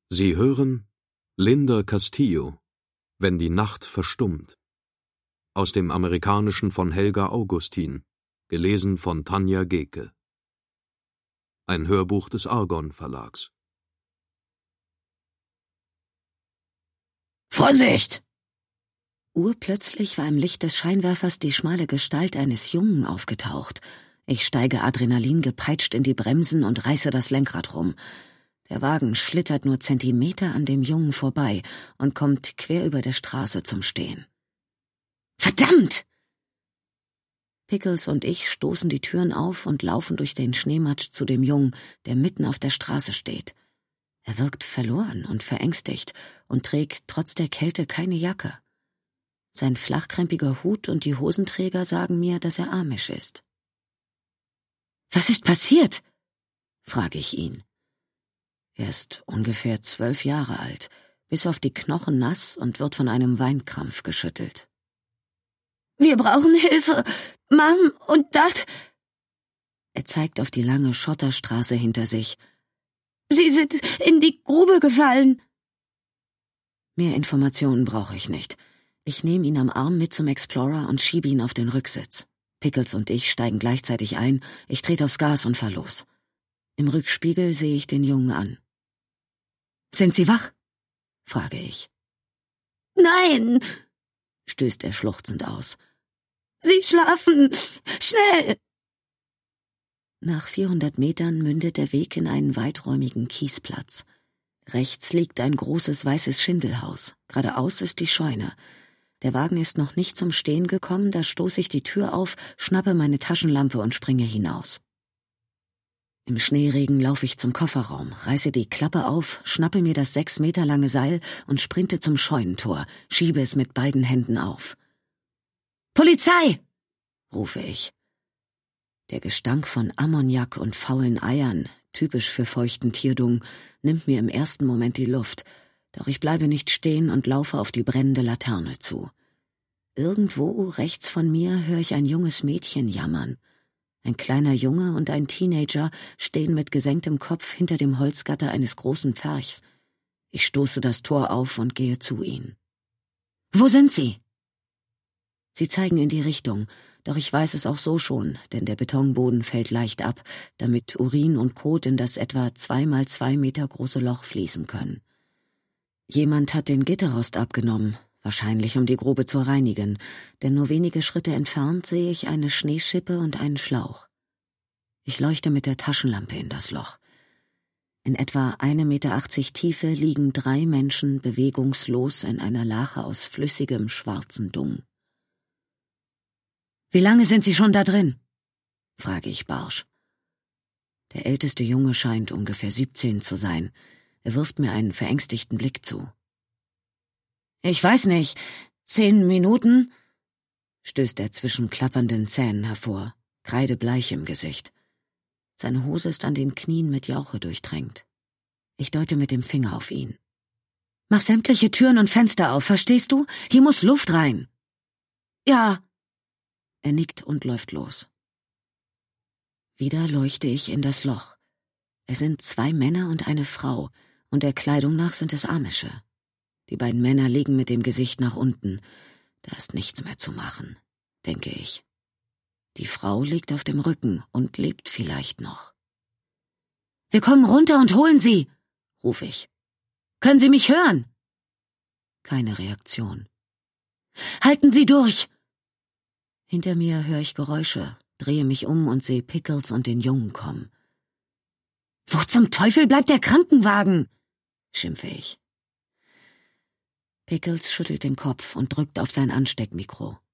Sie hören Linda Castillo, Wenn die Nacht verstummt, aus dem Amerikanischen von Helga Augustin, gelesen von Tanja Geke. Ein Hörbuch des Argon Verlags. Vorsicht! Urplötzlich war im Licht des Scheinwerfers die schmale Gestalt eines Jungen aufgetaucht. Ich steige adrenalingepeitscht in die Bremsen und reiße das Lenkrad rum. Der Wagen schlittert nur Zentimeter an dem Jungen vorbei und kommt quer über der Straße zum Stehen. Verdammt! Pickles und ich stoßen die Türen auf und laufen durch den Schneematsch zu dem Jungen, der mitten auf der Straße steht. Er wirkt verloren und verängstigt und trägt trotz der Kälte keine Jacke. Sein flachkrempiger Hut und die Hosenträger sagen mir, dass er amish ist. »Was ist passiert?« frage ich ihn. Er ist ungefähr 12 Jahre alt, bis auf die Knochen nass und wird von einem Weinkrampf geschüttelt. »Wir brauchen Hilfe, Mom und Dad!« Er zeigt auf die lange Schotterstraße hinter sich. »Sie sind in die Grube gefallen!« Mehr Informationen brauche ich nicht. Ich nehme ihn am Arm mit zum Explorer und schiebe ihn auf den Rücksitz. Pickles und ich steigen gleichzeitig ein, ich trete aufs Gas und fahr los. Im Rückspiegel sehe ich den Jungen an. »Sind Sie wach?« frage ich. »Nein«, stößt er schluchzend aus. »Sie schlafen! Schnell!« Nach 400 Metern mündet der Weg in einen weiträumigen Kiesplatz. Rechts liegt ein großes weißes Schindelhaus. Geradeaus ist die Scheune. Der Wagen ist noch nicht zum Stehen gekommen, da stoße ich die Tür auf, schnappe meine Taschenlampe und springe hinaus. Im Schneeregen laufe ich zum Kofferraum, reiße die Klappe auf, schnappe mir das 6 Meter lange Seil und sprinte zum Scheunentor, schiebe es mit beiden Händen auf. »Polizei!« rufe ich. Der Gestank von Ammoniak und faulen Eiern, typisch für feuchten Tierdung, nimmt mir im ersten Moment die Luft, doch ich bleibe nicht stehen und laufe auf die brennende Laterne zu. Irgendwo rechts von mir höre ich ein junges Mädchen jammern. Ein kleiner Junge und ein Teenager stehen mit gesenktem Kopf hinter dem Holzgatter eines großen Pferchs. Ich stoße das Tor auf und gehe zu ihnen. »Wo sind Sie?« Sie zeigen in die Richtung, doch ich weiß es auch so schon, denn der Betonboden fällt leicht ab, damit Urin und Kot in das etwa 2 mal 2 Meter große Loch fließen können. Jemand hat den Gitterrost abgenommen, wahrscheinlich um die Grube zu reinigen, denn nur wenige Schritte entfernt sehe ich eine Schneeschippe und einen Schlauch. Ich leuchte mit der Taschenlampe in das Loch. In etwa 1,80 Meter Tiefe liegen 3 Menschen bewegungslos in einer Lache aus flüssigem, schwarzen Dung. »Wie lange sind Sie schon da drin?« frage ich barsch. Der älteste Junge scheint ungefähr 17 zu sein. Er wirft mir einen verängstigten Blick zu. »Ich weiß nicht, 10 Minuten?« stößt er zwischen klappernden Zähnen hervor, kreidebleich im Gesicht. Seine Hose ist an den Knien mit Jauche durchtränkt. Ich deute mit dem Finger auf ihn. »Mach sämtliche Türen und Fenster auf, verstehst du? Hier muss Luft rein.« »Ja.« Er nickt und läuft los. Wieder leuchte ich in das Loch. Es sind 2 Männer und eine Frau, und der Kleidung nach sind es Amische. Die beiden Männer liegen mit dem Gesicht nach unten. Da ist nichts mehr zu machen, denke ich. Die Frau liegt auf dem Rücken und lebt vielleicht noch. »Wir kommen runter und holen Sie«, rufe ich. »Können Sie mich hören?« Keine Reaktion. »Halten Sie durch!« Hinter mir höre ich Geräusche, drehe mich um und sehe Pickles und den Jungen kommen. »Wo zum Teufel bleibt der Krankenwagen?« schimpfe ich. Pickles schüttelt den Kopf und drückt auf sein Ansteckmikro.